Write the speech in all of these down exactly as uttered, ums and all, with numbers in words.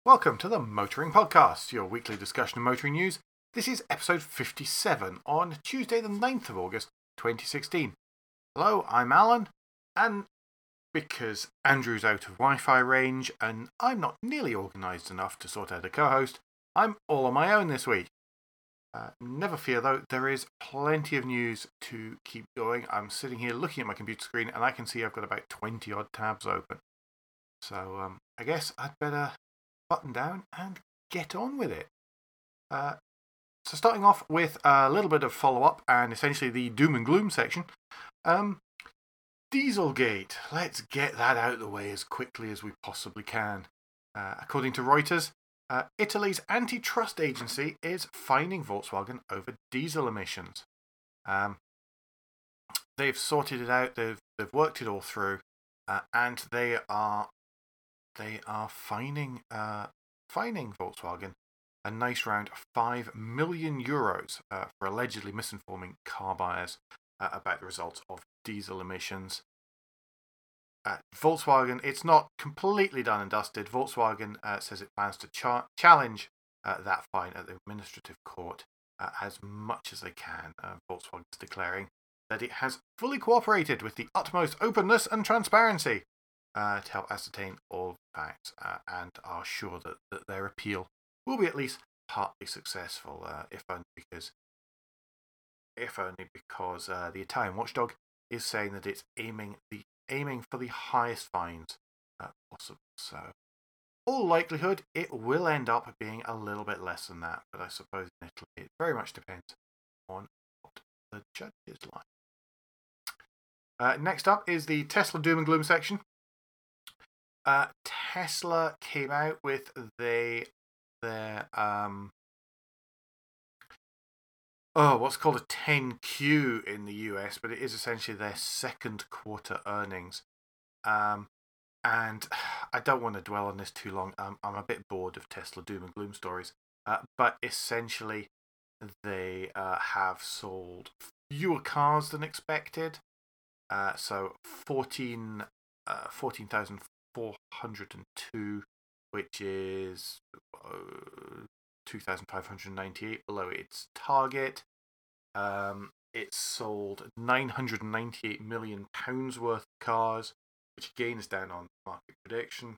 Welcome to the Motoring Podcast, your weekly discussion of motoring news. This is episode fifty-seven on Tuesday the ninth of August twenty sixteen. Hello, I'm Alan, and because Andrew's out of Wi-Fi range and I'm not nearly organised enough to sort out a co-host, I'm all on my own this week. Uh, never fear though, there is plenty of news to keep going. I'm sitting here looking at my computer screen and I can see I've got about twenty odd tabs open. So um, I guess I'd better button down and get on with it. Uh, so starting off with a little bit of follow-up and essentially the doom and gloom section. Um, Dieselgate. Let's get that out of the way as quickly as we possibly can. Uh, according to Reuters, uh, Italy's antitrust agency is fining Volkswagen over diesel emissions. Um, they've sorted it out. They've they've worked it all through, uh, and they are they are fining uh, fining Volkswagen a nice round five million euros uh, for allegedly misinforming car buyers uh, about the results of diesel emissions. Uh, Volkswagen, it's not completely done and dusted. Volkswagen uh, says it plans to char- challenge uh, that fine at the administrative court uh, as much as they can. Uh, Volkswagen is declaring that it has fully cooperated with the utmost openness and transparency uh, to help ascertain all facts uh, and are sure that, that their appeal will be at least partly successful, uh, if only because if only because uh, the Italian watchdog is saying that it's aiming the aiming for the highest fines uh, possible. So, all likelihood, it will end up being a little bit less than that. But I suppose in Italy, it very much depends on what the judges like. Uh, next up is the Tesla doom and gloom section. Uh, Tesla came out with the their um oh what's called a ten Q in the U S, but it is essentially their second quarter earnings. Um, and I don't want to dwell on this too long. Um, I'm a bit bored of Tesla doom and gloom stories. Uh, but essentially, they uh, have sold fewer cars than expected. Uh, so fourteen, uh, fourteen thousand four hundred two, which is uh, two thousand five hundred ninety-eight below its target. Um, it sold nine hundred ninety-eight million pounds worth of cars, which again is down on market prediction.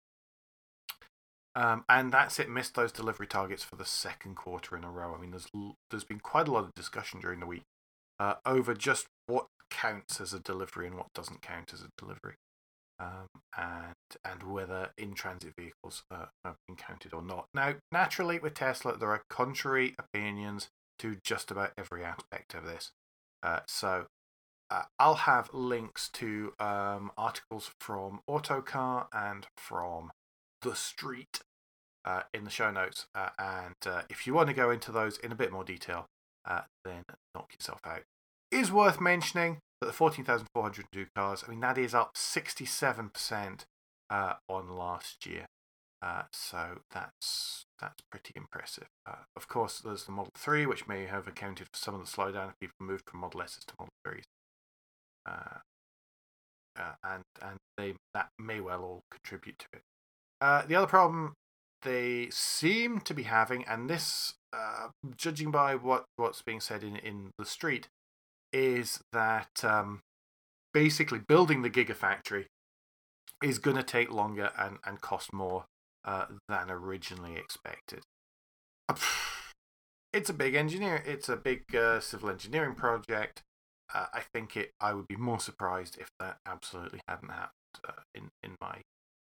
Um, and that's it, missed those delivery targets for the second quarter in a row. I mean, there's there's been quite a lot of discussion during the week uh, over just what counts as a delivery and what doesn't count as a delivery. Um, and and whether in-transit vehicles uh, have been counted or not. Now, naturally, with Tesla, there are contrary opinions to just about every aspect of this. Uh, so, uh, I'll have links to um, articles from Autocar and from The Street uh, in the show notes. Uh, and uh, if you want to go into those in a bit more detail, uh, then knock yourself out. It is worth mentioning that the fourteen thousand four hundred two cars, I mean, that is up sixty-seven percent uh, on last year. Uh, so that's that's pretty impressive. Uh, of course, there's the Model three, which may have accounted for some of the slowdown if people moved from Model S's to Model threes. Uh, uh, and and they that may well all contribute to it. Uh, the other problem they seem to be having, and this, uh, judging by what, what's being said in, in the street, is that um, basically building the Gigafactory is going to take longer and, and cost more uh, than originally expected. It's a big engineer. It's a big uh, civil engineering project. Uh, I think it. I would be more surprised if that absolutely hadn't happened. Uh, in in my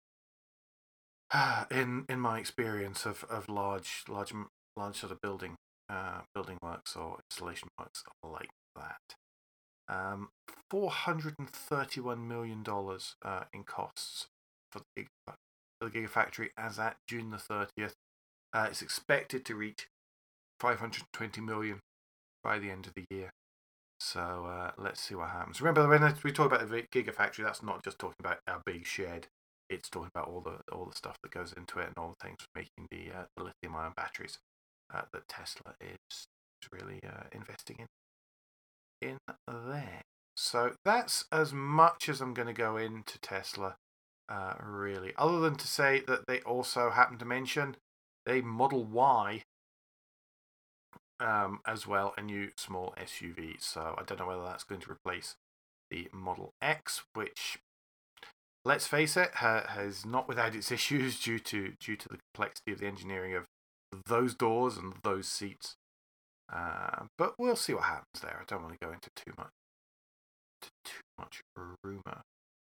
uh, in in my experience of, of large large large sort of building uh, building works or installation works like that. Um, four hundred thirty-one million dollars uh, in costs for the, Giga, for the Gigafactory as at June the thirtieth. Uh, it's expected to reach five hundred twenty million dollars by the end of the year. So uh, let's see what happens. Remember, when we talk about the Gigafactory, that's not just talking about a big shed. It's talking about all the all the stuff that goes into it and all the things for making the, uh, the lithium-ion batteries uh, that Tesla is really uh, investing in. in there. So that's as much as I'm going to go into Tesla uh, really. Other than to say that they also happen to mention a Model Y um, as well, a new small S U V. So I don't know whether that's going to replace the Model X, which, let's face it, ha- has not without its issues due to due to the complexity of the engineering of those doors and those seats. Uh, but we'll see what happens there. I don't want to go into too much too much rumor.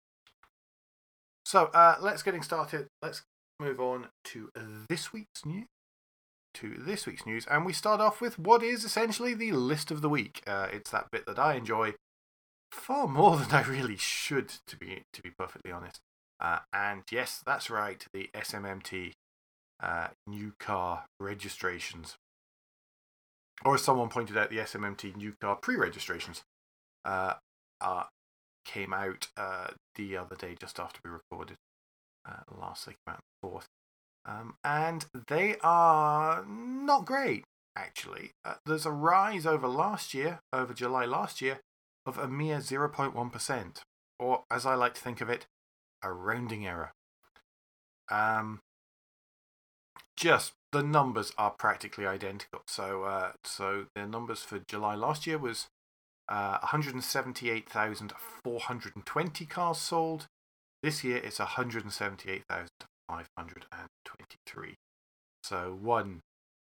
So uh, let's getting started. Let's move on to this week's news. To this week's news, and we start off with what is essentially the list of the week. Uh, it's that bit that I enjoy far more than I really should, to be to be perfectly honest. Uh, and yes, that's right, the S M M T uh, new car registrations, or as someone pointed out, the S M M T new car pre-registrations uh, uh, came out uh, the other day, just after we recorded. Uh, last week, about the fourth. Um, and they are not great, actually. Uh, there's a rise over last year, over July last year, of a mere zero point one percent. Or, as I like to think of it, a rounding error. Um, just, the numbers are practically identical. So, uh, so the numbers for July last year was uh, one hundred seventy-eight thousand four hundred twenty cars sold. This year it's one hundred seventy-eight thousand five hundred twenty-three. So one,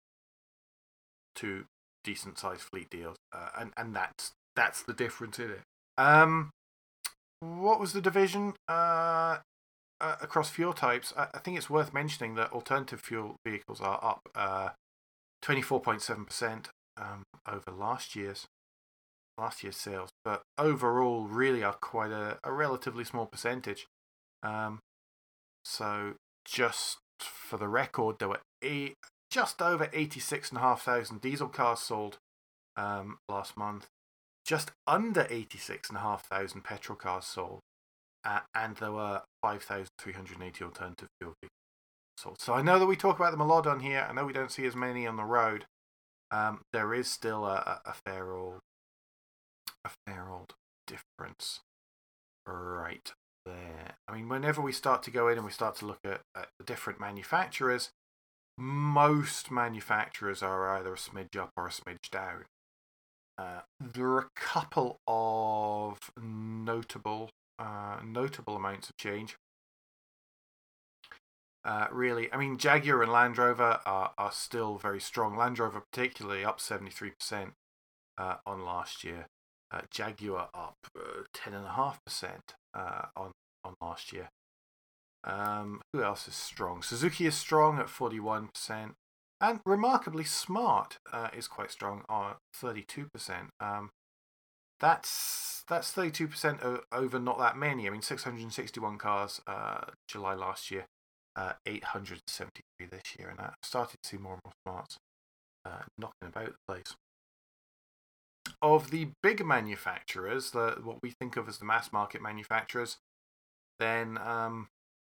two decent sized fleet deals, uh, and and that's that's the difference in it. Um, what was the division uh, uh across fuel types? I, I think it's worth mentioning that alternative fuel vehicles are up uh twenty-four point seven percent um over last year's last year's sales, but overall really are quite a, a relatively small percentage. Um, so just for the record, there were eight, just over eighty-six and a half thousand diesel cars sold um, last month, just under eighty-six and a half thousand petrol cars sold, uh, and there were five thousand three hundred eighty alternative fuel vehicles sold. So I know that we talk about them a lot on here. I know we don't see as many on the road. Um, there is still a, a fair old, a fair old difference, right there. I mean, whenever we start to go in and we start to look at, at the different manufacturers, most manufacturers are either a smidge up or a smidge down. Uh, there are a couple of notable uh, notable amounts of change. Uh, really, I mean, Jaguar and Land Rover are, are still very strong. Land Rover particularly up seventy-three percent uh, on last year. Uh, Jaguar up uh, ten point five percent uh, on, on last year. Um, who else is strong? Suzuki is strong at forty-one percent. And remarkably, Smart uh, is quite strong at thirty-two percent. Um, that's that's thirty-two percent over not that many. I mean, six hundred sixty-one cars uh, July last year, uh, eight hundred seventy-three this year, and I started to see more and more Smarts uh, knocking about the place. Of the big manufacturers, the what we think of as the mass market manufacturers, then um,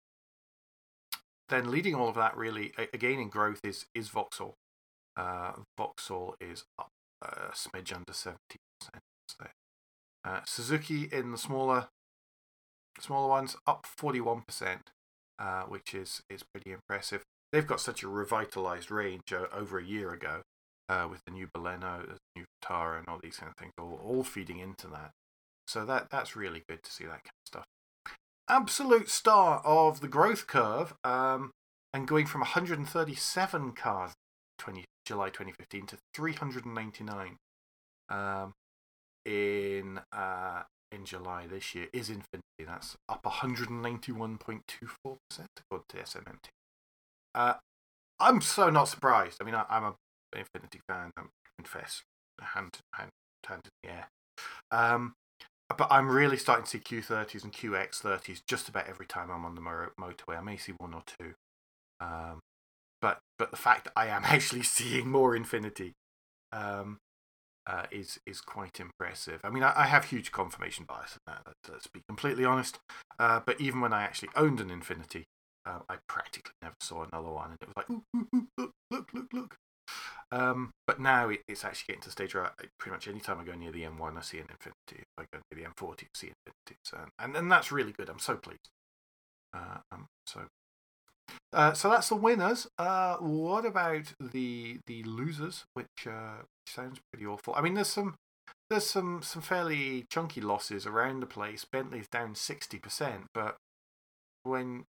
then leading all of that really again in growth is is Vauxhall. Uh, Vauxhall is up a smidge under seventy percent. So, uh, Suzuki in the smaller smaller ones up forty-one percent, uh, which is is pretty impressive. They've got such a revitalized range uh, over a year ago uh, with the new Baleno, the new Vitara, and all these kind of things, all, all feeding into that. So that that's really good to see that kind of stuff. Absolute star of the growth curve, um, and going from one hundred thirty-seven cars twenty, July twenty fifteen to three hundred ninety-nine um, in uh, in July this year is Infiniti. That's up one hundred ninety-one point two four percent according to S M M T. Uh, I'm so not surprised. I mean, I, I'm a Infiniti fan, I confess, hand, hand, hand in the air. Um, but I'm really starting to see Q thirties and Q X thirties just about every time I'm on the motorway. I may see one or two. Um, but but the fact that I am actually seeing more Infiniti um, uh, is is quite impressive. I mean, I, I have huge confirmation bias in that, let's be completely honest. Uh, but even when I actually owned an Infiniti, uh, I practically never saw another one. And it was like, ooh, ooh, ooh, look, look, look, look. Um, but now it, it's actually getting to the stage where I, pretty much any time I go near the M one, I see an Infiniti. If I go near the M forty, I see Infiniti. So, and, and that's really good. I'm so pleased. Uh, um, so, uh, so that's the winners. Uh, what about the the losers? Which uh, sounds pretty awful. I mean, there's some there's some some fairly chunky losses around the place. Bentley's down sixty percent, but when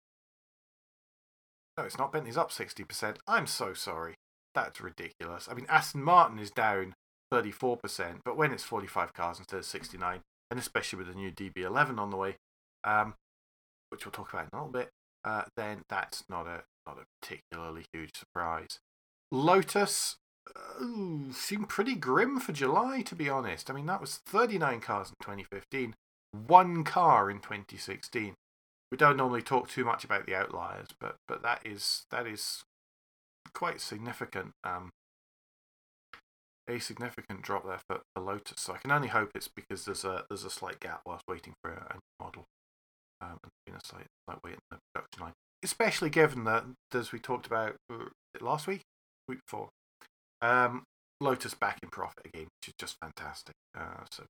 no, it's not. Bentley's up sixty percent. I'm so sorry. That's ridiculous. I mean, Aston Martin is down thirty-four percent, but when it's forty-five cars instead of sixty-nine, and especially with the new D B eleven on the way, um, which we'll talk about in a little bit, uh, then that's not a not a particularly huge surprise. Lotus uh, seemed pretty grim for July, to be honest. I mean, that was thirty-nine cars in twenty fifteen, one car in twenty sixteen. We don't normally talk too much about the outliers, but but that is that is quite significant. Um, a significant drop there for, for Lotus. So I can only hope it's because there's a there's a slight gap whilst waiting for a, a new model, um, and being a slight slight wait in the production line. Especially given that, as we talked about last week, week before, um, Lotus back in profit again, which is just fantastic. Uh, so,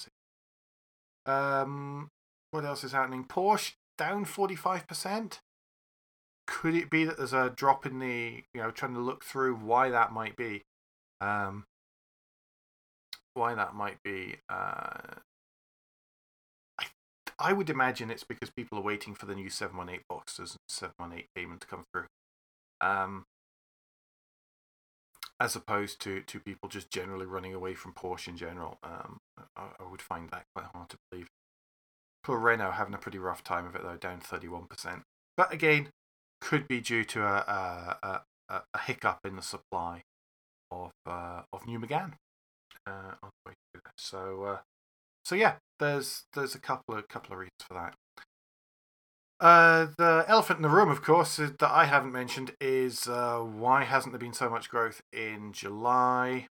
um, what else is happening? Porsche down forty-five percent. Could it be that there's a drop in the, you know, trying to look through why that might be? Um, why that might be? Uh, I I would imagine it's because people are waiting for the new seven one eight Boxsters and seven one eight Cayman to come through, um, as opposed to, to people just generally running away from Porsche in general. Um, I, I would find that quite hard to believe. Poor Renault having a pretty rough time of it though, down thirty-one percent. But again, could be due to a a, a, a hiccup in the supply of uh, of new Megane. Uh, on the way through that. So uh, so yeah, there's there's a couple of couple of reasons for that. Uh, the elephant in the room, of course, that I haven't mentioned is uh, why hasn't there been so much growth in July?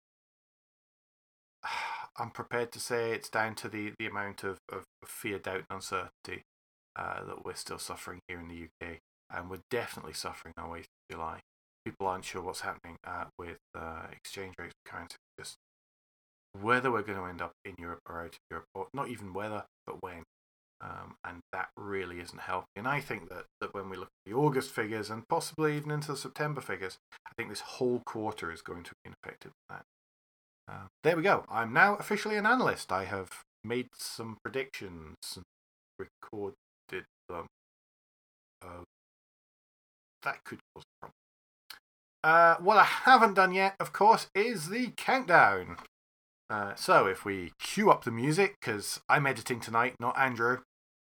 I'm prepared to say it's down to the, the amount of, of fear, doubt, and uncertainty uh, that we're still suffering here in the U K, and we're definitely suffering our way through July. People aren't sure what's happening uh, with uh, exchange rates, currency, just whether we're going to end up in Europe or out of Europe, or not even whether, but when. Um, and that really isn't helping. And I think that, that when we look at the August figures and possibly even into the September figures, I think this whole quarter is going to be affected by that. Uh, there we go. I'm now officially an analyst. I have made some predictions and recorded them. Uh, that could cause a problem. Uh, what I haven't done yet, of course, is the countdown. Uh, so if we cue up the music, because I'm editing tonight, not Andrew.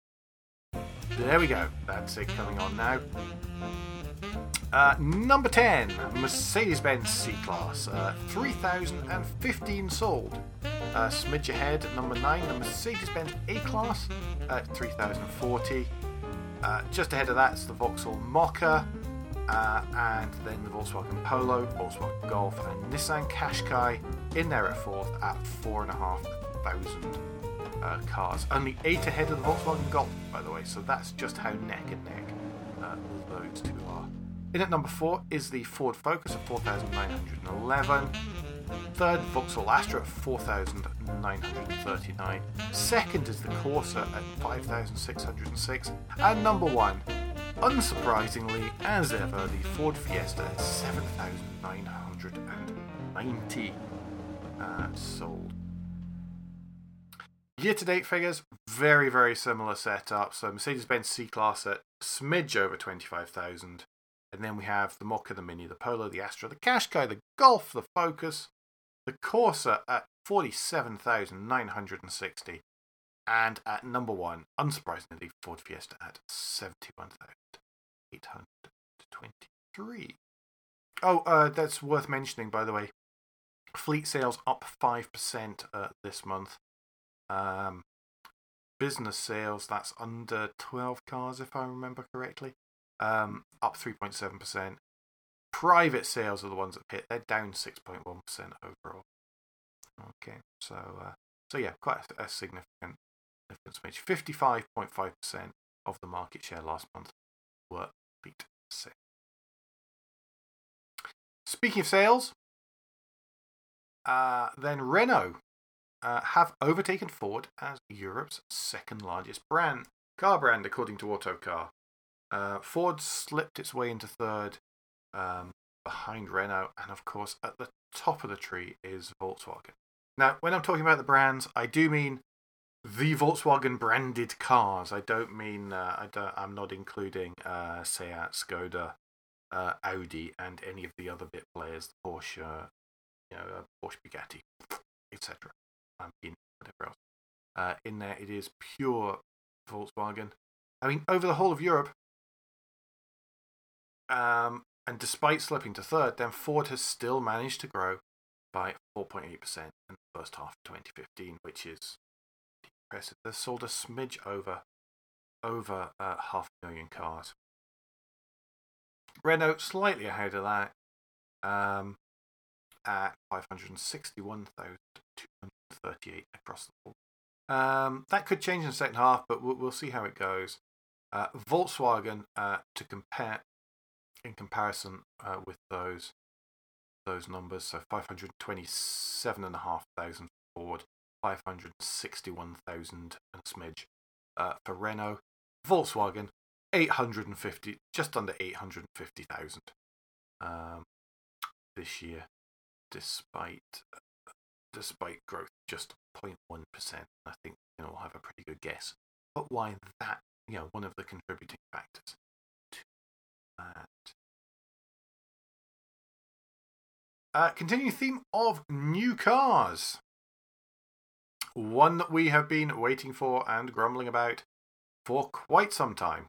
There we go. That's it coming on now. Uh, number ten, Mercedes-Benz C-Class. Uh, three thousand fifteen sold. Uh, smidge ahead, number nine, the Mercedes-Benz A-Class. Uh, three thousand forty. Uh, just ahead of that is the Vauxhall Mokka. Uh, and then the Volkswagen Polo, Volkswagen Golf, and Nissan Qashqai in there at fourth at four and a half thousand uh, cars. Only eight ahead of the Volkswagen Golf, by the way, so that's just how neck and neck uh, those two are. In at number four is the Ford Focus at four thousand nine hundred eleven. Third, Vauxhall Astra at four thousand nine hundred thirty-nine. Second is the Corsa at five thousand six hundred six. And number one, unsurprisingly, as ever, the Ford Fiesta at seven thousand nine hundred ninety uh, sold. Year-to-date figures, very, very similar setup. So Mercedes-Benz C-Class at smidge over twenty-five thousand. And then we have the Mokka, the Mini, the Polo, the Astra, the Qashqai, the Golf, the Focus, the Corsa at forty-seven thousand nine hundred sixty. And at number one, unsurprisingly, Ford Fiesta at seventy-one thousand eight hundred twenty-three. Oh, uh, that's worth mentioning, by the way. Fleet sales up five percent uh, this month. Um, business sales, that's under twelve cars, if I remember correctly, um, up three point seven percent. Private sales are the ones that hit. They're down six point one percent overall. Okay, so uh, so yeah, quite a, a significant difference. fifty-five point five percent of the market share last month were fleet sales. Speaking of sales, uh, then Renault uh, have overtaken Ford as Europe's second largest brand car brand, according to Autocar. Uh, Ford slipped its way into third, um, behind Renault, and of course at the top of the tree is Volkswagen. Now, when I'm talking about the brands, I do mean the Volkswagen branded cars. I don't mean uh, I don't. I'm not including uh, Seat, Skoda, uh, Audi, and any of the other bit players, Porsche, you know, uh, Porsche, Bugatti, et cetera. Um, in whatever else. Uh, in there, it is pure Volkswagen. I mean, over the whole of Europe, um, and despite slipping to third, then Ford has still managed to grow by four point eight percent in the first half of twenty fifteen, which is impressive. They've sold a smidge over over uh, half a million cars. Renault slightly ahead of that, um, at five hundred sixty-one thousand two hundred thirty-eight across the board. Um, that could change in the second half, but we'll, we'll see how it goes. Uh, Volkswagen, uh, to compare in comparison uh, with those those numbers, so five hundred twenty-seven and a half thousand Ford, five hundred sixty-one thousand and a smidge uh, for Renault. Volkswagen, eight hundred fifty, just under eight hundred fifty thousand um, this year, despite despite growth just zero point one percent. I think you know we'll have a pretty good guess. But why that? You know, one of the contributing factors to that. Uh, continuing theme of new cars. One that we have been waiting for and grumbling about for quite some time.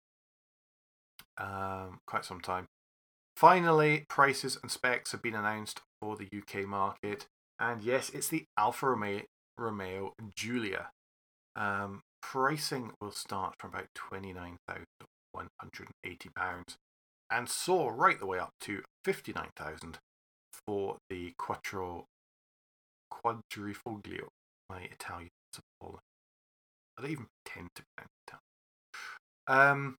Um, quite some time. Finally, prices and specs have been announced for the U K market. And yes, it's the Alfa Romeo, Romeo Giulia. Um, pricing will start from about twenty-nine thousand one hundred eighty pounds and soar right the way up to fifty-nine thousand for the Quattro Quadrifoglio. My Italian is appalling. I don't even pretend to pronounce Italian. Um,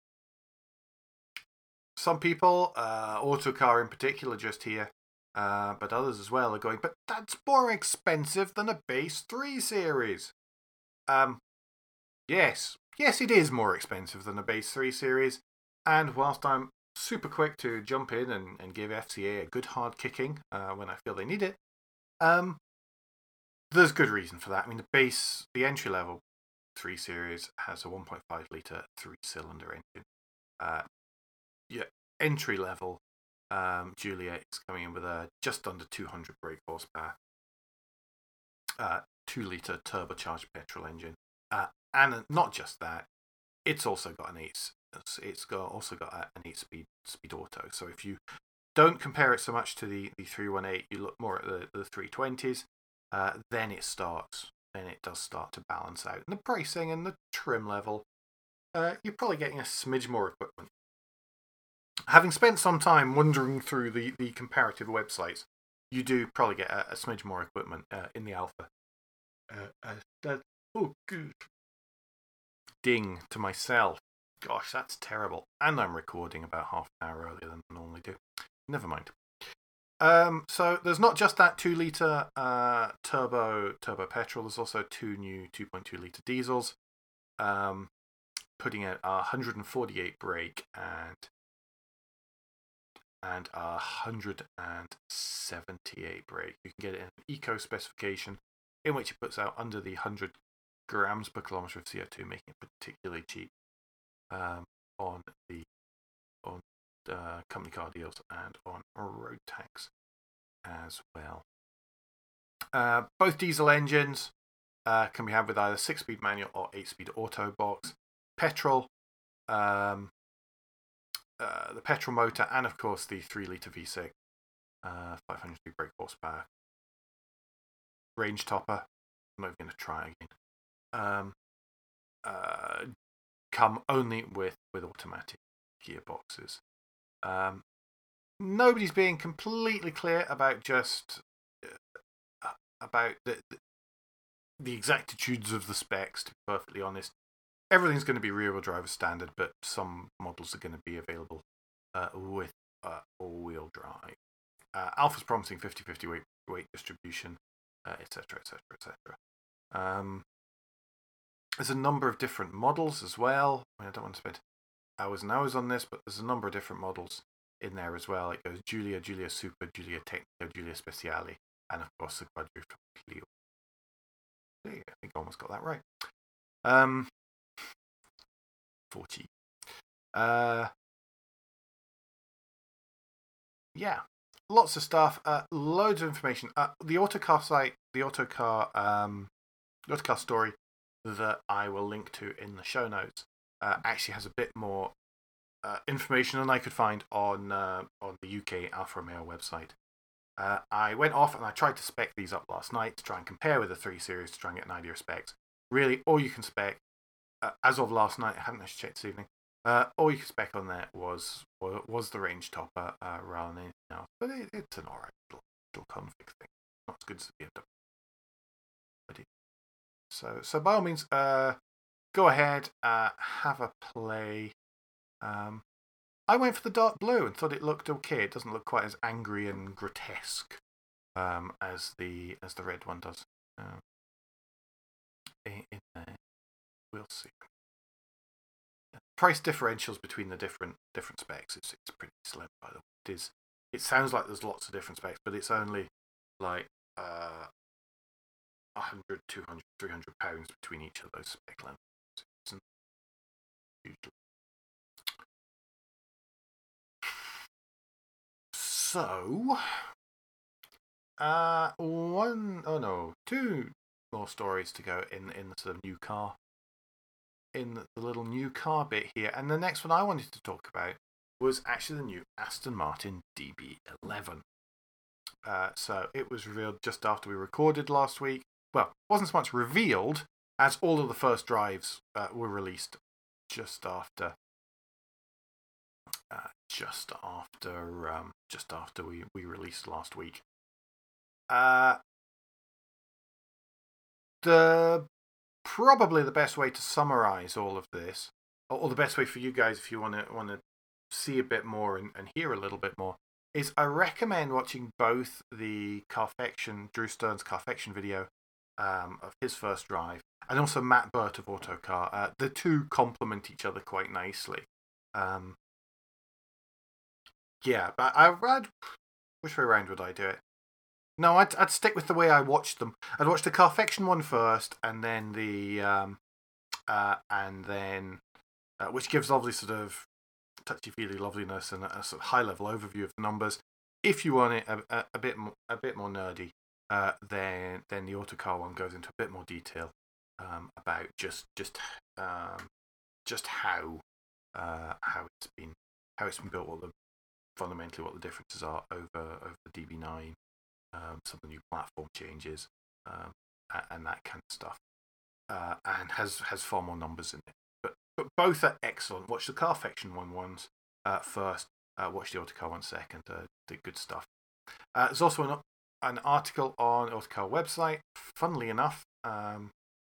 some people, uh, Autocar in particular, just here, uh, but others as well, are going, but that's more expensive than a base three series. Um, yes, yes, it is more expensive than a base three series. And whilst I'm super quick to jump in and, and give F C A a good hard kicking uh, when I feel they need it, um, there's good reason for that. I mean, the base, the entry level three series has a one point five litre three cylinder engine. Uh, yeah, entry level um, Giulia is coming in with a just under two hundred brake horsepower, uh, two litre turbocharged petrol engine, uh, and not just that, it's also got an eight. It's got also got an eight-speed speed auto. So if you don't compare it so much to the the three one eight, you look more at the the three twenties. Uh, then it starts. Then it does start to balance out. And the pricing and the trim level, uh, you're probably getting a smidge more equipment. Having spent some time wandering through the, the comparative websites, you do probably get a, a smidge more equipment uh, in the Alfa. Uh, uh, that, oh, good. Ding to myself. Gosh, that's terrible. And I'm recording about half an hour earlier than I normally do. Never mind. Um, so there's not just that two litre uh, turbo turbo petrol. There's also two new two point two litre diesels, um, putting out a one hundred forty-eight brake and and a one hundred seventy-eight brake. You can get it in an eco specification, in which it puts out under the one hundred grams per kilometre of C O two, making it particularly cheap um, on the on uh, company car deals and on road tax as well. Uh, both diesel engines uh, can be had with either six-speed manual or eight-speed auto box. Petrol, um, uh, the petrol motor, and of course the three litre V six, uh, five hundred brake horsepower. Range topper, I'm not going to try again. Um, uh, come only with, with automatic gearboxes. Um, nobody's being completely clear about just uh, about the, the the exactitudes of the specs. To be perfectly honest, everything's going to be rear-wheel drive standard, but some models are going to be available uh, with uh, all-wheel drive. Uh, Alfa's promising fifty-fifty weight weight distribution, et cetera, et cetera, et cetera. Um, there's a number of different models as well. I, mean, I don't want to spend hours and hours on this, but there's a number of different models in there as well. It goes Giulia, Giulia Super, Giulia Tecnica, Giulia Speciale, and of course the Quadrifoglio. I think I almost got that right. Um, forty. Uh, yeah, lots of stuff. Uh, loads of information. Uh, the Autocar site, the Autocar, um, the Autocar story that I will link to in the show notes uh, actually has a bit more uh, information than I could find on uh, on the U K Alfa Romeo website. Uh, I went off and I tried to spec these up last night to try and compare with the three series to try and get an idea of specs. Really, all you can spec, uh, as of last night, I haven't actually checked this evening, uh, all you can spec on there was was the range topper uh, rather than anything else. But it, it's an alright little, little config thing. Not as good as the B M W. So, so by all means, uh, go ahead, uh, have a play. Um, I went for the dark blue and thought it looked okay. It doesn't look quite as angry and grotesque um, as the as the red one does. Um, in, in there, we'll see. Price differentials between the different different specs it's it's pretty slim. By the way, it is. It sounds like there's lots of different specs, but it's only like uh, one hundred, two hundred, three hundred pounds between each of those spec lengths. It's usually. So, uh, one, oh no, two more stories to go in in the sort of new car, in the little new car bit here. And the next one I wanted to talk about was actually the new Aston Martin D B eleven. Uh, so it was revealed just after we recorded last week. Well, it wasn't so much revealed as all of the first drives uh, were released just after. Uh, just after, um, just after we, we released last week. Uh, the probably the best way to summarize all of this, or the best way for you guys if you want to want to see a bit more and, and hear a little bit more, is I recommend watching both the Carfection, Drew Stern's Carfection video um, of his first drive, and also Matt Burt of Autocar. Uh, the two complement each other quite nicely. Um, Yeah, but I, I'd, which way around would I do it? No, I'd I'd stick with the way I watched them. I'd watch the Carfection one first, and then the um, uh, and then uh, which gives obviously sort of touchy feely loveliness and a, a sort of high level overview of the numbers. If you want it a, a, a bit more, a bit more nerdy, uh, then then the Autocar one goes into a bit more detail um, about just just um, just how uh, how it's been how it's been built, what the fundamentally what the differences are over over the D B nine, um, some of the new platform changes, um, and that kind of stuff, uh, and has has far more numbers in it. But but both are excellent. Watch the Carfection one ones uh, first. Uh, watch the Autocar one second. Uh, the good stuff. Uh, there's also an an article on the Autocar website. Funnily enough, um,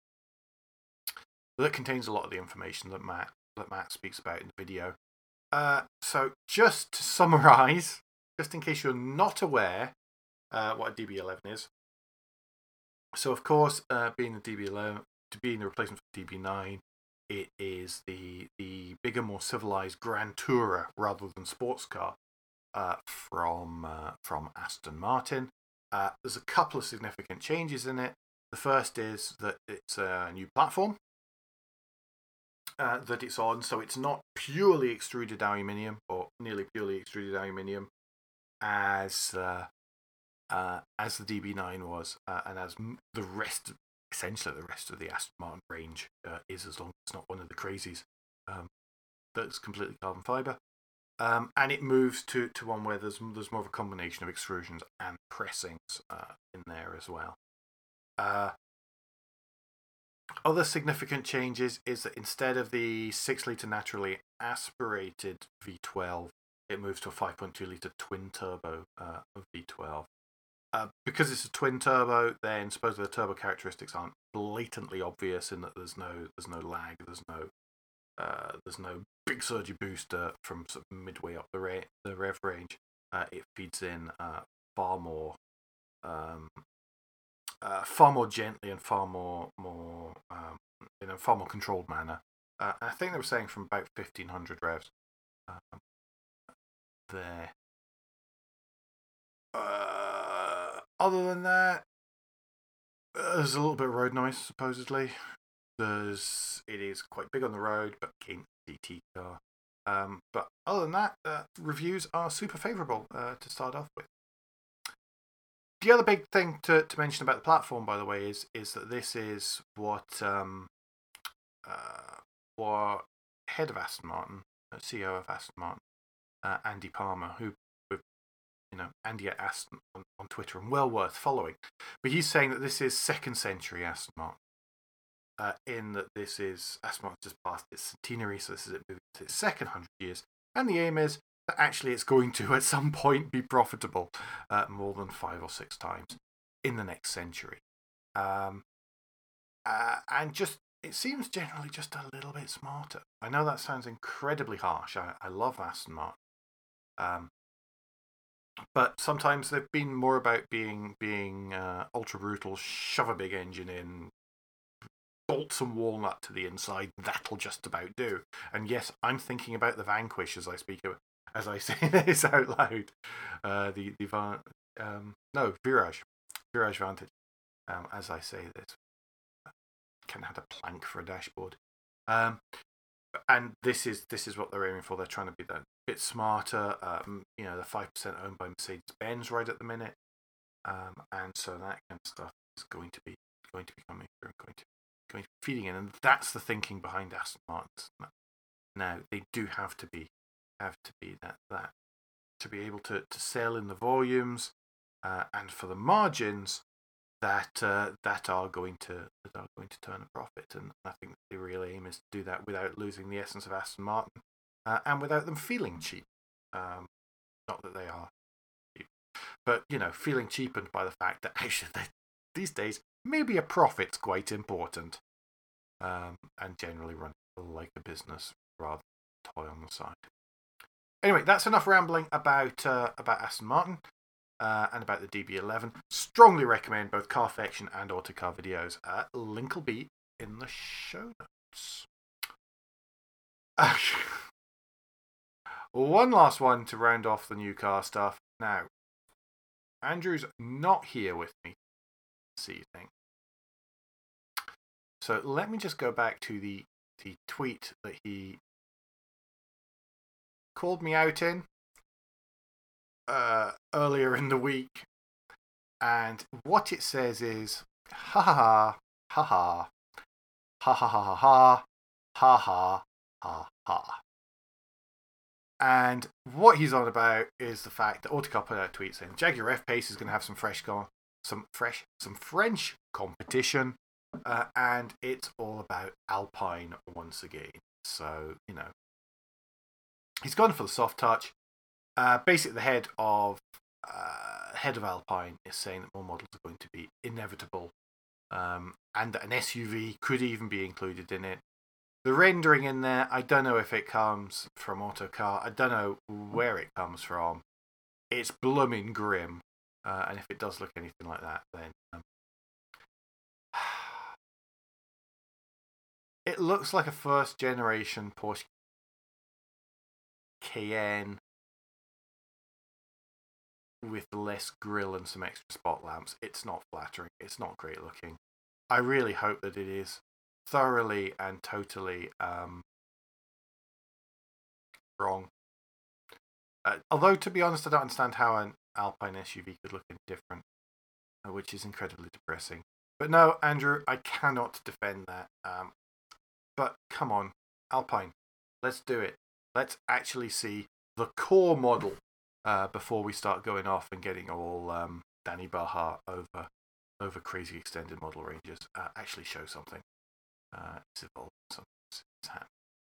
that contains a lot of the information that Matt that Matt speaks about in the video. Uh, so just to summarise, just in case you're not aware uh, what a D B eleven is. So of course, uh, being the D B eleven, to being the replacement for D B nine, it is the the bigger, more civilised Grand Tourer rather than sports car uh, from uh, from Aston Martin. Uh, there's a couple of significant changes in it. The first is that it's a new platform. Uh, that it's on, so it's not purely extruded aluminium or nearly purely extruded aluminium as uh, uh, as the D B nine was, uh, and as the rest, essentially the rest of the Aston Martin range uh, is, as long as it's not one of the crazies um, that's completely carbon fibre. Um, and it moves to, to one where there's there's more of a combination of extrusions and pressings uh, in there as well. Uh, Other significant changes is that instead of the six litre naturally aspirated V twelve, it moves to a five point two litre twin turbo uh, V twelve. Uh, because it's a twin turbo, then supposedly the turbo characteristics aren't blatantly obvious in that there's no there's no lag, there's no uh, there's no big surgy booster from sort of midway up the re- the rev range. Uh, it feeds in uh, far more. Um, Uh, far more gently and far more more um, in a far more controlled manner Uh, I think they were saying from about fifteen hundred revs. Um, there. Uh, other than that, there's a little bit of road noise, supposedly. There's, it is quite big on the road, but again, D T car. Um, but other than that, uh, reviews are super favourable uh, to start off with. The other big thing to, to mention about the platform, by the way, is is that this is what um, uh, what head of Aston Martin, C E O of Aston Martin, uh, Andy Palmer, who, you know, Andy at Aston on, on Twitter, and well worth following. But he's saying that this is second century Aston Martin. Uh, in that this is Aston Martin just past its centenary, so this is it moving to its second hundred years, and the aim is that actually it's going to at some point be profitable uh, more than five or six times in the next century. Um, uh, and just it seems generally just a little bit smarter. I know that sounds incredibly harsh. I, I love Aston Martin, um, but sometimes they've been more about being being uh, ultra brutal, shove a big engine in, bolt some walnut to the inside, that'll just about do. And yes, I'm thinking about the Vanquish as I speak of, as I say this out loud. Uh, the the um, no Virage, Virage Vantage. Um, as I say this, kind of had a plank for a dashboard. Um, and this is this is what they're aiming for. They're trying to be that bit smarter. Um, you know, the five percent owned by Mercedes Benz right at the minute, um, and so that kind of stuff is going to be going to be coming through, going to. Going to be feeding in, and that's the thinking behind Aston Martins. Now they do have to be have to be that that to be able to, to sell in the volumes uh, and for the margins that uh, that are going to that are going to turn a profit. And I think the real aim is to do that without losing the essence of Aston Martin uh, and without them feeling cheap. Um, not that they are cheap, but you know, feeling cheapened by the fact that actually they, these days maybe a profit's quite important, um, and generally run like a business rather than toy on the side. Anyway, that's enough rambling about uh, about Aston Martin uh, and about the D B eleven. Strongly recommend both Carfection and Autocar videos. Uh, link will be in the show notes. Uh, one last one to round off the new car stuff. Now, Andrew's not here with me this evening. So let me just go back to the, the tweet that he called me out in uh, earlier in the week. And what it says is, ha ha ha, ha ha, ha ha ha ha ha, ha ha ha ha. And what he's on about is the fact that Autocar put out a tweet saying Jaguar F-Pace is going to have some fresh, com- some fresh, some French competition. Uh, and it's all about Alpine once again. So, you know, he's gone for the soft touch. Uh, basically, the head of uh, head of Alpine is saying that more models are going to be inevitable, um, and that an S U V could even be included in it. The rendering in there, I don't know if it comes from Autocar. I don't know where it comes from. It's blooming grim, uh, and if it does look anything like that, then um, it looks like a first generation Porsche Cayenne with less grille and some extra spot lamps. It's not flattering. It's not great looking. I really hope that it is thoroughly and totally um, wrong. Uh, although, to be honest, I don't understand how an Alpine S U V could look any different, uh, which is incredibly depressing. But no, Andrew, I cannot defend that. Um, but come on, Alpine, let's do it. Let's actually see the core model uh, before we start going off and getting all um, Danny Baha over over crazy extended model ranges. Uh, actually show something. Uh, it's evolved. It's happening.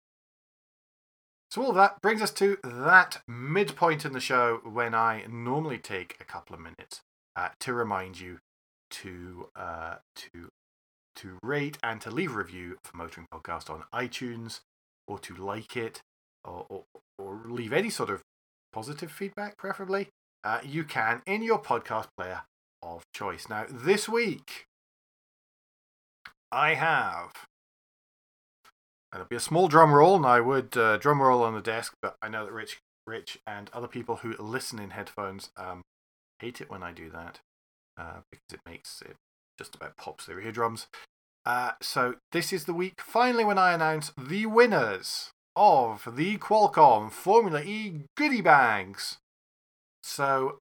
So all of that brings us to that midpoint in the show when I normally take a couple of minutes uh, to remind you to uh, to to rate and to leave a review for Motoring Podcast on iTunes, or to like it, or or, or leave any sort of positive feedback, preferably. Uh, you can in your podcast player of choice. Now, this week, I have it'll be a small drum roll, and I would uh, drum roll on the desk, but I know that Rich, Rich, and other people who listen in headphones um, hate it when I do that uh, because it makes it just about pops their eardrums. Uh, so this is the week, finally, when I announce the winners of the Qualcomm Formula E goodie bags. So,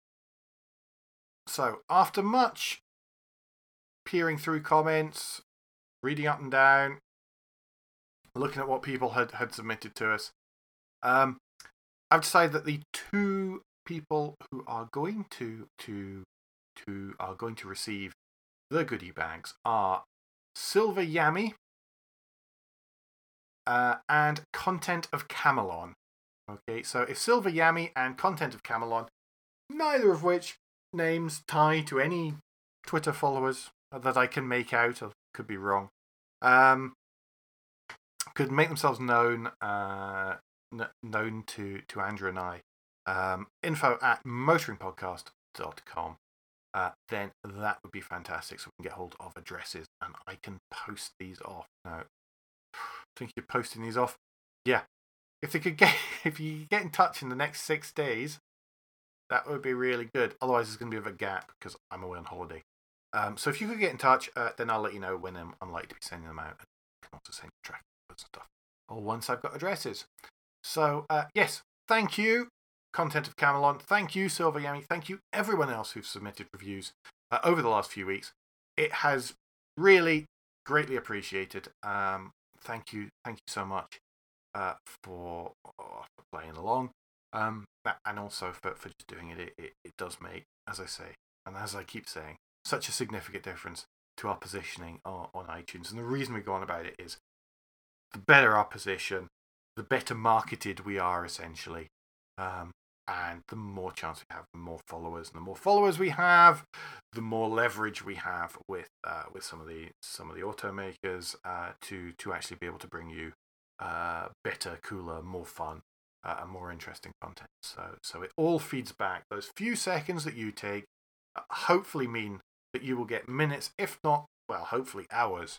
so after much peering through comments, reading up and down, looking at what people had, had submitted to us, um, I've decided that the two people who are going to to to are going to receive the goodie bags are Silver Yami uh, and Content of Camelon. Okay, so if Silver Yami and Content of Camelon, neither of which names tie to any Twitter followers that I can make out, or could be wrong, um, could make themselves known uh, n- known to, to Andrew and I, um, info at motoring podcast dot com, uh, then that would be fantastic. So we can get hold of addresses and I can post these off. Now, I think you're posting these off. Yeah. If they could get, if you get in touch in the next six days, that would be really good. Otherwise, there's going to be a bit of a gap because I'm away on holiday. Um, so if you could get in touch, uh, then I'll let you know when I'm, I'm likely to be sending them out. I can also send you tracking and stuff. Or once I've got addresses. So uh, yes, thank you, Content of Camelon. Thank you, Silver Yami. Thank you, everyone else who's submitted reviews uh, over the last few weeks. It has really greatly appreciated. Um, thank you, thank you so much uh, for, for playing along, um, and also for, for just doing it. It, it. it does make, as I say, and as I keep saying, such a significant difference to our positioning on, on iTunes. And the reason we go on about it is the better our position, the better marketed we are, essentially. Um, and the more chance we have, the more followers. And the more followers we have, the more leverage we have with uh, with some of the some of the automakers uh, to to actually be able to bring you uh, better, cooler, more fun, uh, and more interesting content. So so it all feeds back. Those few seconds that you take uh, hopefully mean that you will get minutes, if not, well, hopefully hours,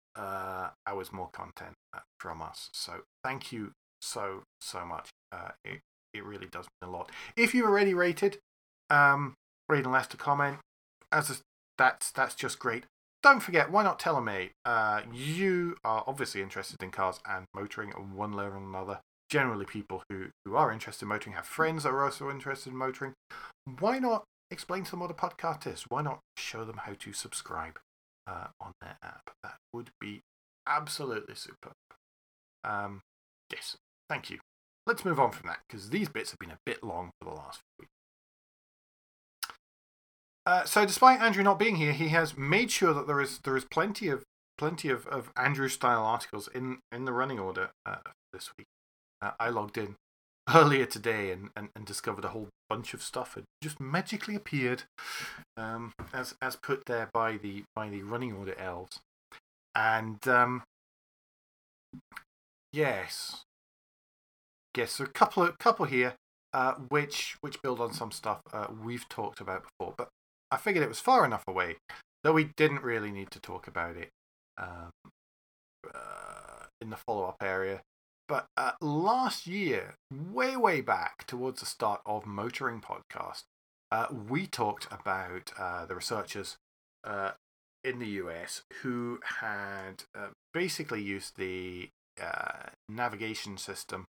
uh, hours more content uh, from us. So thank you so so much. Uh, it it really does mean a lot. If you've already rated, um, rate and left a comment. As a, that's that's just great. Don't forget, why not tell a mate? Uh, you are obviously interested in cars and motoring at one level or another. Generally, people who, who are interested in motoring have friends that are also interested in motoring. Why not explain to them what a podcast is? Why not show them how to subscribe uh, on their app? That would be absolutely superb. Um, yes, thank you. Let's move on from that, because these bits have been a bit long for the last few weeks. Uh, so, despite Andrew not being here, he has made sure that there is there is plenty of plenty of, of Andrew style articles in, in the running order uh, this week. Uh, I logged in earlier today and, and, and discovered a whole bunch of stuff had just magically appeared, um, as as put there by the by the running order elves, and um, yes, yes, so a couple of couple here, uh, which which build on some stuff uh, we've talked about before, but I figured it was far enough away that we didn't really need to talk about it um, uh, in the follow-up area. But uh, last year, way, way back towards the start of Motoring Podcast, uh, we talked about uh, the researchers uh, in the U S who had uh, basically used the uh, navigation system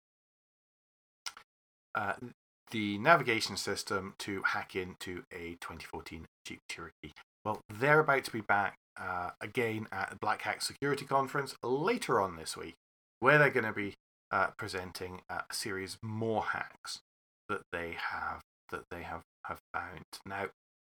uh, the navigation system to hack into a twenty fourteen Jeep Cherokee. Well, they're about to be back uh, again at the Black Hack Security Conference later on this week, where they're going to be uh, presenting a series more hacks that they have that they have, have found. Now,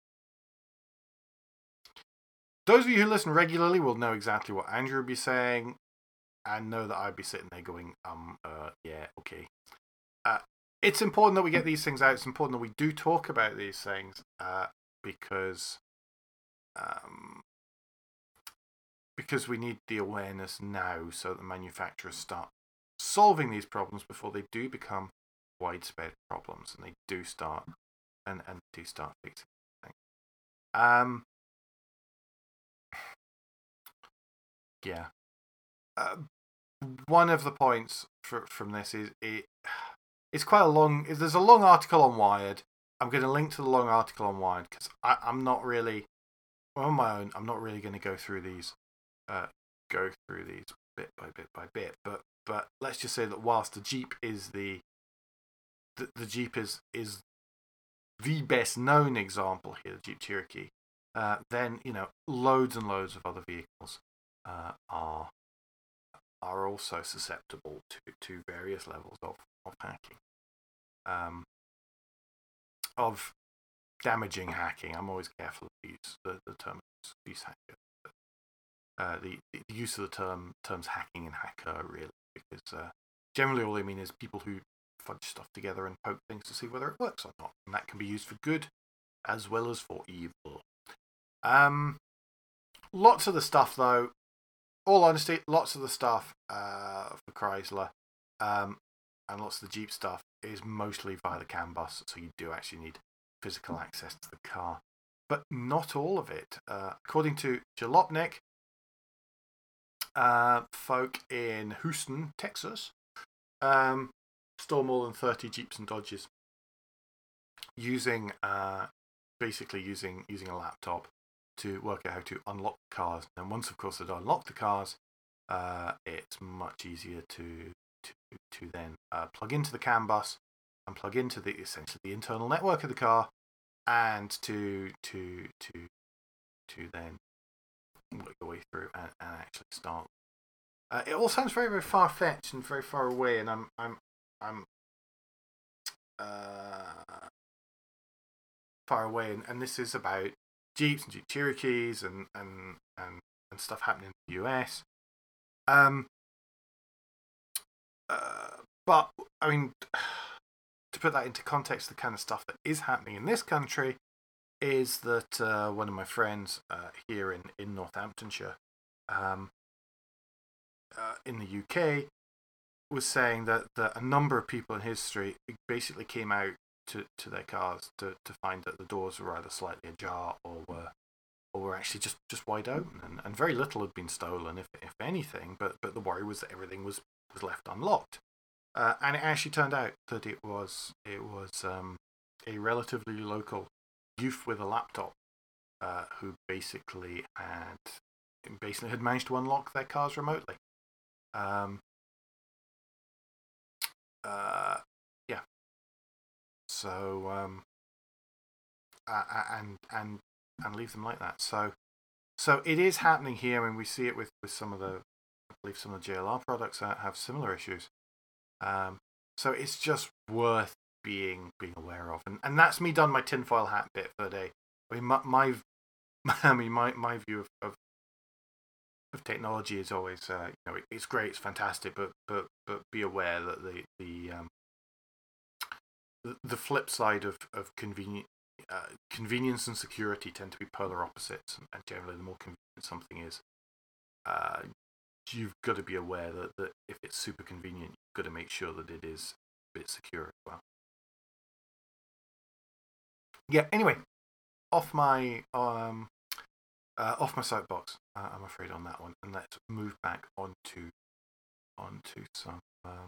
those of you who listen regularly will know exactly what Andrew will be saying, and know that I'd be sitting there going, um, uh, yeah, okay. Uh, it's important that we get these things out. It's important that we do talk about these things uh, because um, because we need the awareness now so that the manufacturers start solving these problems before they do become widespread problems and they do start and, and do start fixing things. Um, yeah. Uh, one of the points for, from this is it. It's quite a long. There's a long article on Wired. I'm going to link to the long article on Wired because I'm not really on my own. I'm not really going to go through these, uh, go through these bit by bit by bit. But but let's just say that whilst the Jeep is the the, the Jeep is is the best known example here, the Jeep Cherokee. Uh, then you know loads and loads of other vehicles uh, are are also susceptible to, to various levels of, of hacking, um, of damaging hacking. I'm always careful to use the, the term use hacker. Uh, the, the use of the term terms hacking and hacker really, because uh, generally all they mean is people who fudge stuff together and poke things to see whether it works or not, and that can be used for good as well as for evil. Um, lots of the stuff, though, all honesty, lots of the stuff uh, for Chrysler um, and lots of the Jeep stuff is mostly via the CAN bus, so you do actually need physical access to the car. But not all of it. Uh, according to Jalopnik, uh, folk in Houston, Texas, um, stole more than thirty Jeeps and Dodges using, uh, basically using using a laptop to work out how to unlock the cars. And once, of course, they've unlocked the cars, uh, it's much easier to to to then uh, plug into the CAN bus and plug into the essentially the internal network of the car, and to to to to then work your way through and, and actually start. Uh, it all sounds very very far fetched and very far away, and I'm I'm I'm uh, far away, and, and this is about Jeeps and Jeep Cherokees and, and, and, and stuff happening in the U S. Um, uh, but, I mean, to put that into context, the kind of stuff that is happening in this country is that uh, one of my friends uh, here in, in Northamptonshire, um, uh, in the U K, was saying that, that a number of people in his street basically came out to, to their cars to, to find that the doors were either slightly ajar or were or were actually just, just wide open, and, and very little had been stolen, if if anything, but but the worry was that everything was, was left unlocked. Uh, and it actually turned out that it was it was um, a relatively local youth with a laptop uh, who basically had basically had managed to unlock their cars remotely. Um, uh, yeah. So um, uh, and and and leave them like that. So so it is happening here, and we see it with, with some of the I believe some of the J L R products have similar issues. Um, so it's just worth being being aware of, and and that's me done my tinfoil hat bit for the day. I mean, my, my I mean my, my view of, of of technology is always uh, you know it, it's great, it's fantastic, but but but be aware that the the um, the, the flip side of of convenient uh, convenience and security tend to be polar opposites, and, and generally the more convenient something is, uh, you've got to be aware that, that if it's super convenient, you've got to make sure that it is a bit secure as well. Yeah. Anyway, off my um uh, off my soapbox, uh, I'm afraid, on that one, and let's move back onto onto some um,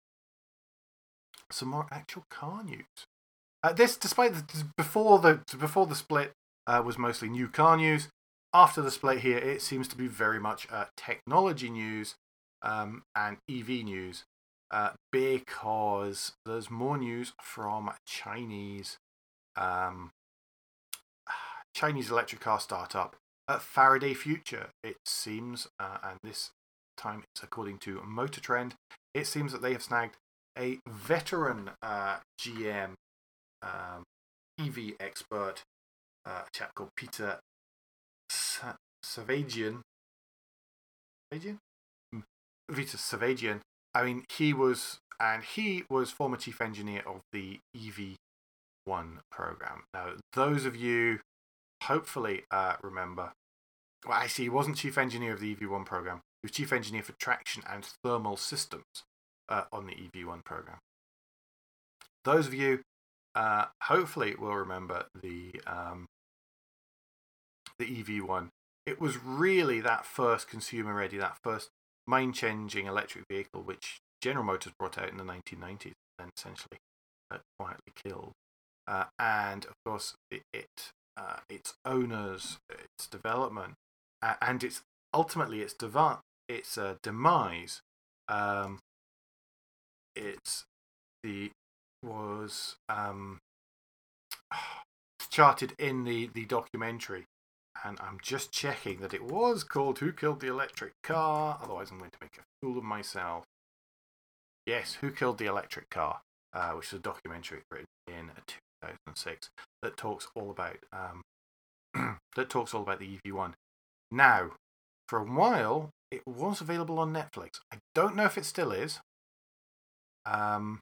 some more actual car news. Uh, this, despite the, before the before the split, uh, was mostly new car news. After the split here, it seems to be very much uh, technology news um, and E V news, uh, because there's more news from Chinese um, Chinese electric car startup uh, Faraday Future. It seems, uh, and this time it's according to Motor Trend, it seems that they have snagged a veteran uh, G M um, E V expert, uh, a chap called Peter Savagian. Savagian? Peter Savagian. I mean, he was, and he was former chief engineer of the E V one program. Now, those of you hopefully uh, remember, well, actually, he wasn't chief engineer of the E V one program. He was chief engineer for traction and thermal systems uh, on the E V one program. Those of you uh, hopefully will remember the um, the E V one. It was really that first consumer ready, that first mind-changing electric vehicle which General Motors brought out in the nineteen nineties and essentially uh, quietly killed. Uh, and of course, it, it uh, its owners, its development, uh, and its ultimately its devi- its uh, demise. Um, it's the was um, charted in the, the documentary, and I'm just checking that it was called "Who Killed the Electric Car?" Otherwise, I'm going to make a fool of myself. Yes, "Who Killed the Electric Car?" Uh, which is a documentary written in two thousand six that talks all about um, that talks all about the E V one. Now, for a while, it was available on Netflix. I don't know if it still is. Um,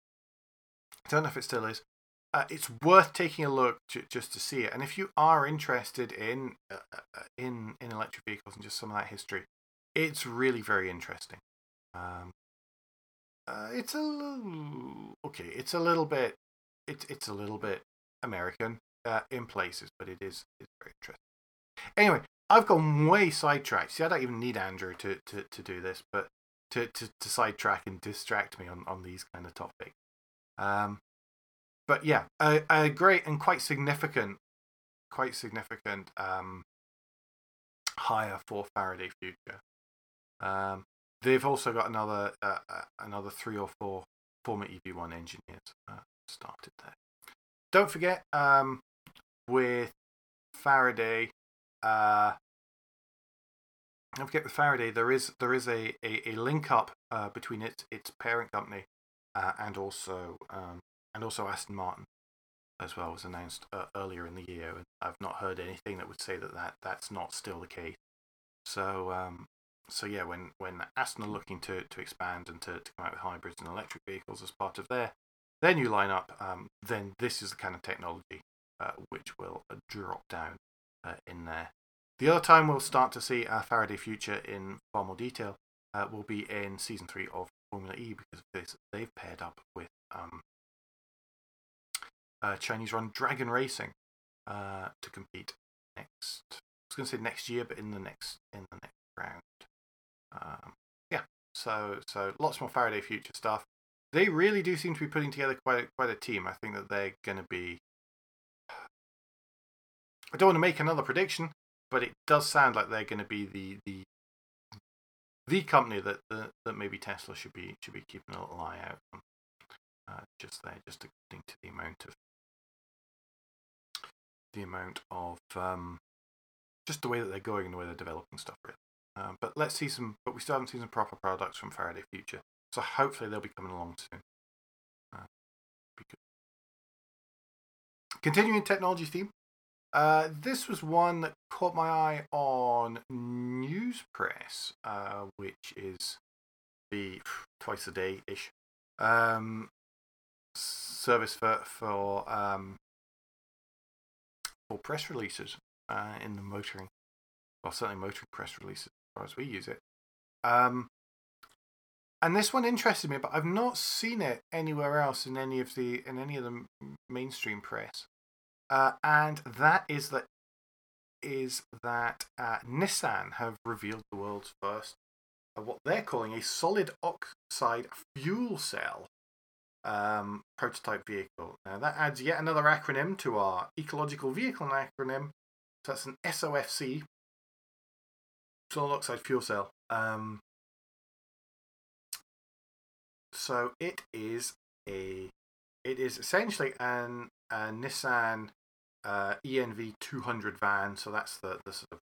I don't know if it still is. Uh, it's worth taking a look to, just to see it. And if you are interested in uh, in in electric vehicles and just some of that history, it's really very interesting. Um, uh, it's a little okay. It's a little bit. It's it's a little bit American uh, in places, but it is it's very interesting. Anyway, I've gone way sidetracked. See, I don't even need Andrew to, to, to do this, but to, to, to sidetrack and distract me on, on these kind of topics. Um, but yeah, a, a great and quite significant, quite significant um, hire for Faraday Future. Um, they've also got another uh, uh, another three or four former E V one engineers uh, started there. Don't forget, um, with Faraday, uh, don't forget with Faraday, there is there is a, a, a link up uh, between its its parent company uh, and also um, and also Aston Martin as well, was announced uh, earlier in the year, and I've not heard anything that would say that, that that's not still the case. So um, so yeah, when, when Aston are looking to, to expand and to, to come out with hybrids and electric vehicles as part of their their new lineup, um, then this is the kind of technology uh, which will uh, drop down uh, in there. The other time we'll start to see uh, Faraday Future in far more detail uh, will be in season three of Formula E, because of this, they've paired up with um, uh, Chinese-run Dragon Racing uh, to compete next. I was going to say next year, but in the next in the next round. Um, yeah, so so lots more Faraday Future stuff. They really do seem to be putting together quite a, quite a team. I think that they're going to be. I don't want to make another prediction, but it does sound like they're going to be the the the company that that, that maybe Tesla should be should be keeping a little eye out on. Uh, just there, just according to the amount of the amount of um, just the way that they're going and the way they're developing stuff. Really, uh, but let's see some. But we still haven't seen some proper products from Faraday Future, so hopefully they'll be coming along soon. Uh, be good. Continuing technology theme. Uh, this was one that caught my eye on Newspress, uh, which is the twice a day ish um, service for for um, for press releases uh, in the motoring, well, certainly motoring press releases as far as we use it. Um, and this one interested me, but I've not seen it anywhere else in any of the in any of the mainstream press. Uh, and that is that is that uh, Nissan have revealed the world's first uh, what they're calling a solid oxide fuel cell um, prototype vehicle. Now that adds yet another acronym to our ecological vehicle acronym. So that's an S O F C, solid oxide fuel cell. Um, so it is a it is essentially an a Nissan uh, E N V two hundred van. So that's the the sort of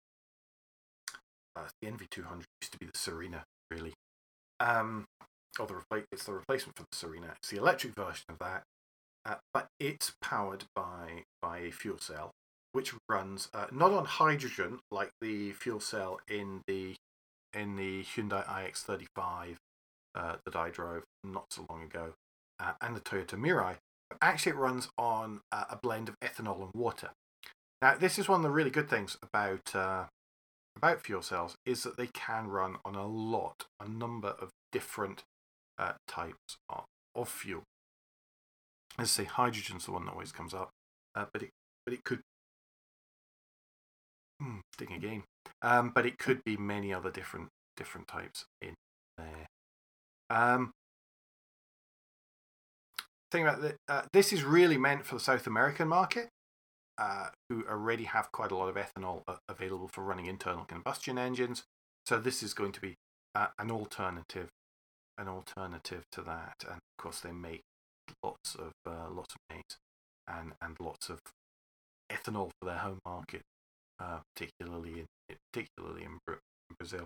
uh, the N V two hundred used to be the Serena, really. Um, or the repla- it's the replacement for the Serena. It's the electric version of that, uh, but it's powered by by a fuel cell, which runs uh, not on hydrogen like the fuel cell in the in the Hyundai i X thirty-five uh, that I drove not so long ago, uh, and the Toyota Mirai. But actually, it runs on uh, a blend of ethanol and water. Now, this is one of the really good things about uh, about fuel cells, is that they can run on a lot, a number of different uh, types of, of fuel. As I say, hydrogen's the one that always comes up, uh, but it but it could hmm, sting again. Um, but it could be many other different different types in there. Um, thing about the, uh, this is really meant for the South American market, uh, who already have quite a lot of ethanol available for running internal combustion engines. So this is going to be uh, an alternative, an alternative to that. And of course, they make lots of uh, lots of maize and and lots of ethanol for their home market, uh, particularly in particularly in Brazil.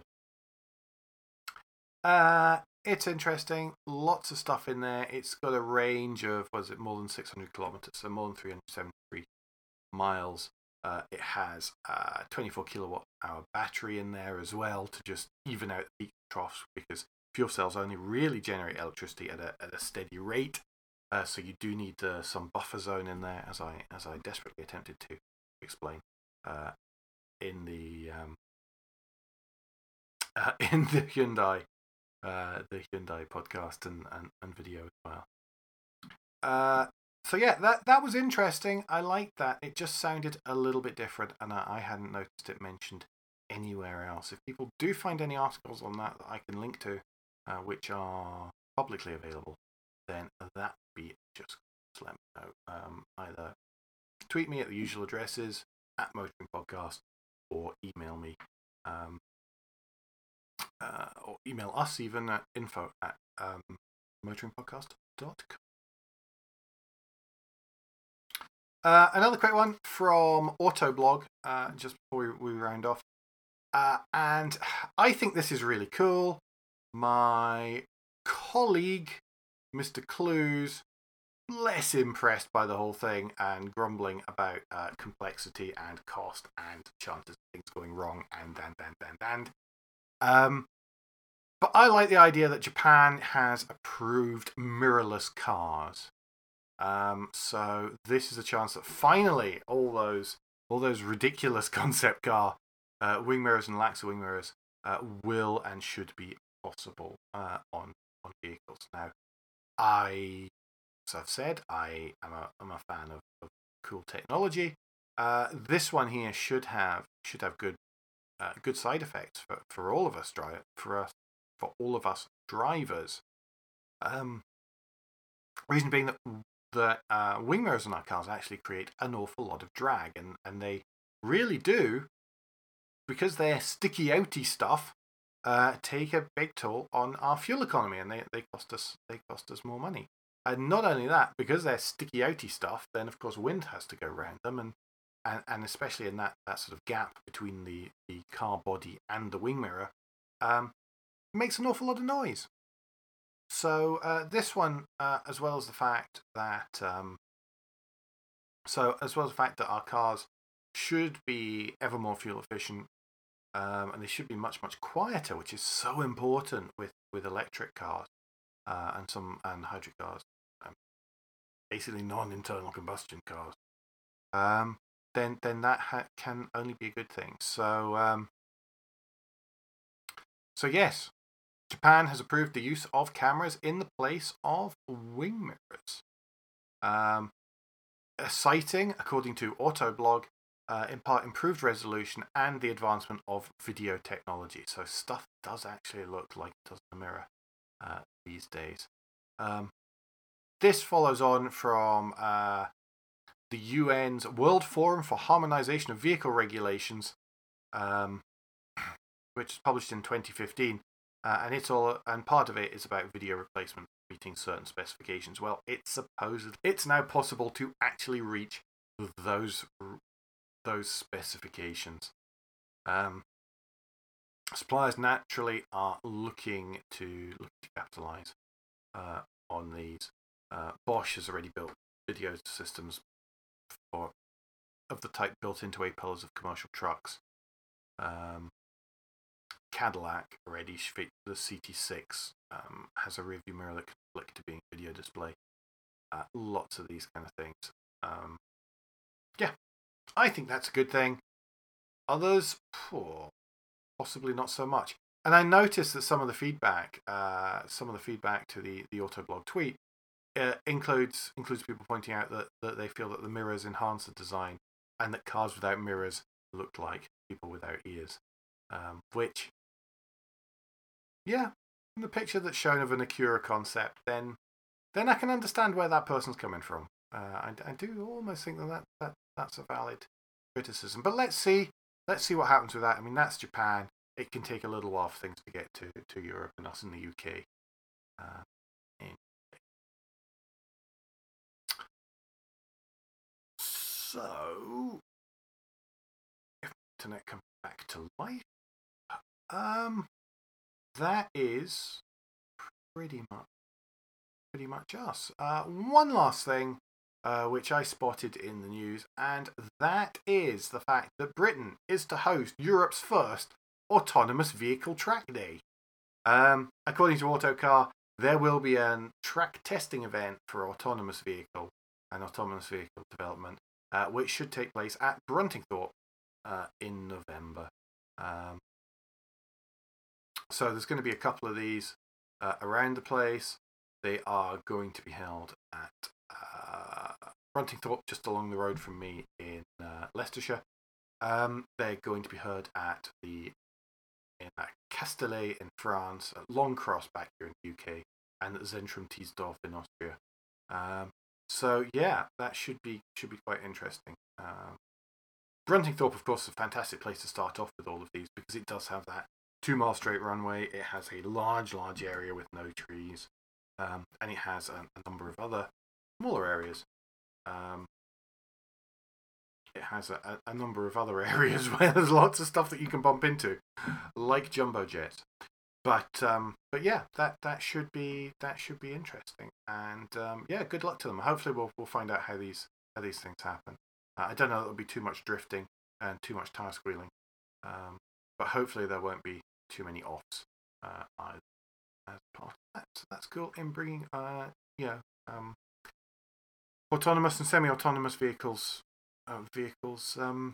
Uh, it's interesting. Lots of stuff in there. It's got a range of, was it more than six hundred kilometers, so more than three hundred seventy-three miles. Uh, it has a twenty-four kilowatt hour battery in there as well to just even out the peak troughs, because fuel cells only really generate electricity at a at a steady rate. Uh, so you do need uh, some buffer zone in there, as I as I desperately attempted to explain uh, in the um, uh, in the Hyundai uh, the Hyundai podcast and, and, and video as well. Uh, so yeah, that that was interesting. I liked that. It just sounded a little bit different, and I, I hadn't noticed it mentioned anywhere else. If people do find any articles on that that I can link to, uh, which are publicly available, then that would be just let me know. Um, either tweet me at the usual addresses at Motoring Podcast, or email me, um, uh, or email us even at info at um, motoringpodcast dot com. Uh, another quick one from Autoblog, uh, just before we, we round off. Uh, and I think this is really cool. My colleague, Mister Clues, less impressed by the whole thing and grumbling about uh, complexity and cost and chances of things going wrong and and and and and. Um, but I like the idea that Japan has approved mirrorless cars. Um, so this is a chance that finally all those all those ridiculous concept car uh, wing mirrors and lax wing mirrors uh, will and should be possible uh, on on vehicles. Now, I, as I've said, I am a I'm a fan of, of cool technology. Uh, this one here should have should have good uh, good side effects for, for all of us drive for us for all of us drivers. Um, reason being that that uh, wing mirrors on our cars actually create an awful lot of drag, and, and they really do, because they're sticky outy stuff, uh, take a big toll on our fuel economy, and they, they cost us they cost us more money. And not only that, because they're sticky outy stuff, then of course wind has to go around them, and, and, and especially in that, that sort of gap between the, the car body and the wing mirror, um, makes an awful lot of noise. So uh, this one, uh, as well as the fact that, um, so as well as the fact that our cars should be ever more fuel efficient, um, and they should be much much quieter, which is so important with, with electric cars uh, and some and hybrid cars, um, basically non-internal combustion cars. Um, then then that ha- can only be a good thing. So um, so yes. Japan has approved the use of cameras in the place of wing mirrors. Um, citing, according to Autoblog, uh, in part improved resolution and the advancement of video technology. So stuff does actually look like it does in the mirror uh, these days. Um, this follows on from uh, the U N's World Forum for Harmonization of Vehicle Regulations, um, which was published in twenty fifteen. Uh, and it's all, and part of it is about video replacement meeting certain specifications. Well, it's supposed it's now possible to actually reach those those specifications. Um, suppliers naturally are looking to look to capitalize uh, on these. Uh, Bosch has already built video systems for of the type built into A-pillars of commercial trucks. Um, Cadillac already, the C T six, um, has a rearview mirror that can flick to being a video display. Uh, lots of these kind of things. Um, yeah, I think that's a good thing. Others, oh, possibly not so much. And I noticed that some of the feedback, uh, some of the feedback to the the Autoblog tweet, uh, includes includes people pointing out that, that they feel that the mirrors enhance the design, and that cars without mirrors look like people without ears, um, which yeah, from the picture that's shown of an Acura concept, then then I can understand where that person's coming from. Uh, I, I do almost think that, that that that's a valid criticism. But let's see, let's see what happens with that. I mean, that's Japan. It can take a little while for things to get to, to Europe and us in the U K. Uh, in... So, if the internet comes back to life, um, that is pretty much pretty much us. Uh, one last thing, uh, which I spotted in the news, and that is the fact that Britain is to host Europe's first autonomous vehicle track day. Um, according to Autocar, there will be a track testing event for autonomous vehicle and autonomous vehicle development, uh, which should take place at Bruntingthorpe uh, in November. Um, so there's going to be a couple of these uh, around the place. They are going to be held at uh, Bruntingthorpe, just along the road from me in uh, Leicestershire. Um, they're going to be heard at the in uh, Castellet in France, at Longcross back here in the U K, and at Zentrum Tiesdorf in Austria. Um, so yeah, that should be should be quite interesting. Um, Bruntingthorpe, of course, is a fantastic place to start off with all of these because it does have that two mile straight runway. It has a large, large area with no trees. Um, and it has a, a number of other smaller areas. Um, it has a, a number of other areas where there's lots of stuff that you can bump into, like jumbo jets. But um, but yeah, that, that should be that should be interesting. And um, yeah, good luck to them. Hopefully, we'll we'll find out how these how these things happen. Uh, I don't know. There'll be too much drifting and too much tire squealing, um, but hopefully there won't be too many offs uh, either. As part of that. So that's cool in bringing, uh, yeah, um, autonomous and semi-autonomous vehicles, uh, vehicles. Um,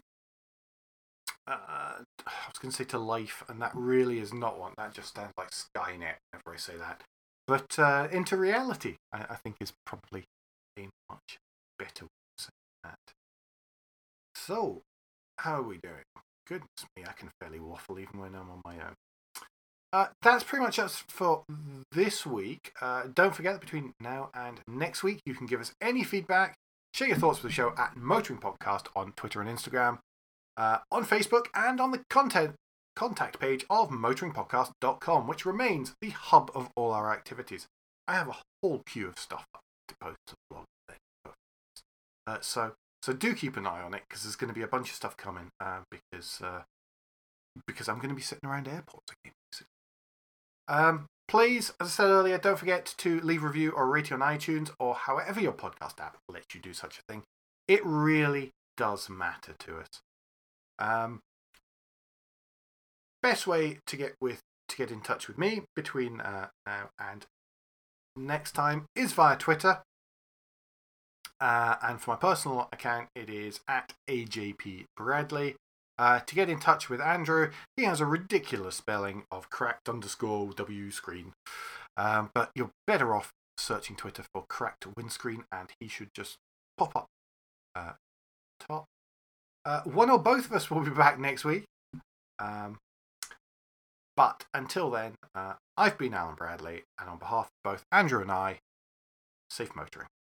uh, I was going to say to life, and that really is not one. That just sounds like Skynet whenever I say that. But uh, into reality, I, I think is probably a much better way of saying that. So, how are we doing? Goodness me, I can fairly waffle even when I'm on my own. Uh, that's pretty much us for this week. Uh, don't forget that between now and next week, you can give us any feedback, share your thoughts for the show at Motoring Podcast on Twitter and Instagram, uh, on Facebook, and on the content contact page of motoring podcast dot com, which remains the hub of all our activities. I have a whole queue of stuff to post to the blog there. Uh, so, so do keep an eye on it because there's going to be a bunch of stuff coming uh, because uh, because I'm going to be sitting around airports again. Um, please, as I said earlier, don't forget to leave a review or rate on iTunes or however your podcast app lets you do such a thing. It really does matter to us. Um, best way to get with to get in touch with me between uh, now and next time is via Twitter. Uh, and for my personal account, it is at A J P Bradley. Uh, to get in touch with Andrew, he has a ridiculous spelling of cracked underscore W screen. Um, but you're better off searching Twitter for cracked windscreen and he should just pop up. Uh, top. Uh, one or both of us will be back next week. Um, but until then, uh, I've been Alan Bradley, and on behalf of both Andrew and I, safe motoring.